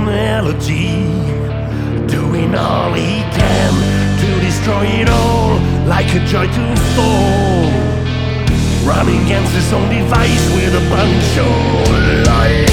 melody, doing all he can to destroy it all, like a joy to fall, running against his own device with a bunch of lies.